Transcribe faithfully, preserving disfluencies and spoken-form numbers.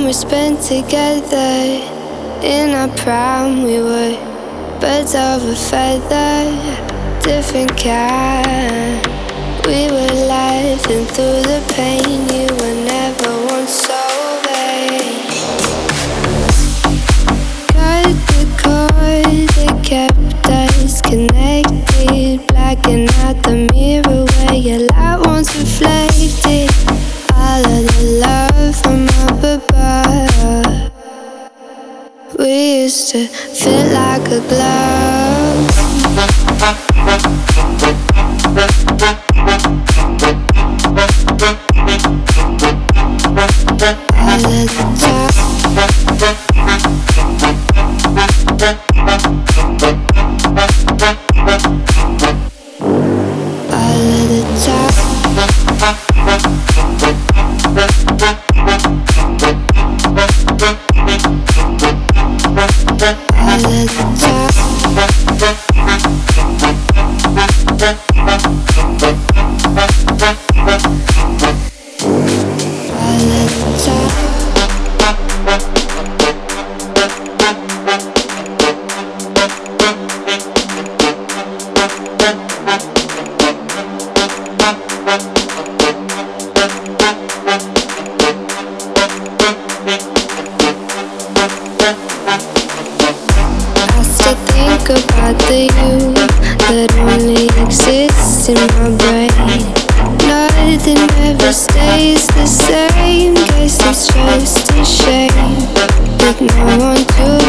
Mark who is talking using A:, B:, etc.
A: spent together. In our prime we were birds of a feather, different kind. We were laughing through the pain. You were never once so vain. Cut the cord that kept us connected, blacking out the mirror where your light once reflected. All of the love from up above, we used to feel like a glove. All of the time. All of the time. All of the time. All of the time. About the you that only exists in my brain. Nothing ever stays the same. Guess it's just a shame with no one to